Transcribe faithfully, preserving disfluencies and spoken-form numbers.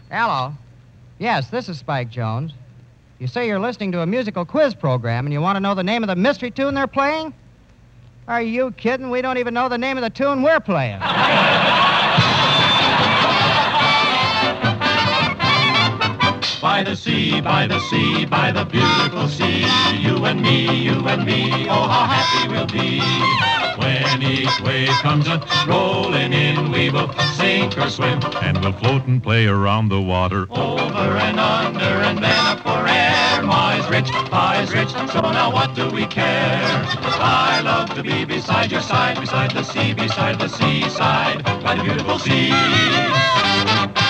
Hello. Yes, this is Spike Jones. You say you're listening to a musical quiz program and you want to know the name of the mystery tune they're playing? Are you kidding? We don't even know the name of the tune we're playing. By the sea, by the sea, by the beautiful sea, you and me, you and me, oh, how happy we'll be. When each wave comes a rolling in, we will sink or swim, and we'll float and play around the water. Over and under and then up for air. Ma's rich, Pa's rich, so now what do we care? I love to be beside your side, beside the sea, beside the seaside, by the beautiful sea.